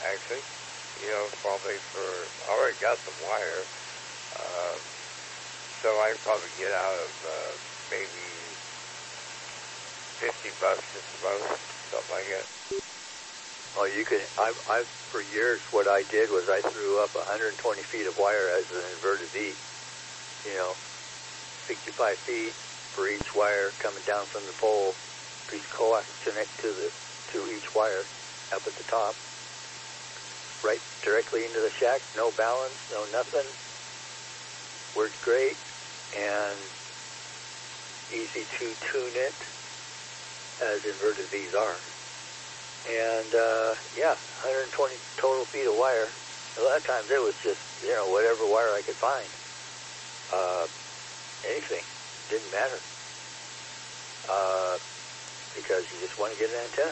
actually. Probably I already got some wire. Uh, so I can probably get out of maybe $50 at the most, something like that. Oh, you can. I've for years what I did was I threw up 120 feet of wire as an inverted V. 65 feet for each wire coming down from the pole. Each coax connect to each wire up at the top, right directly into the shack. No balance, no nothing. Worked great and easy to tune it as inverted V's are. And yeah, 120 total feet of wire. A lot of times it was just whatever wire I could find. Anything, didn't matter. Because you just want to get an antenna.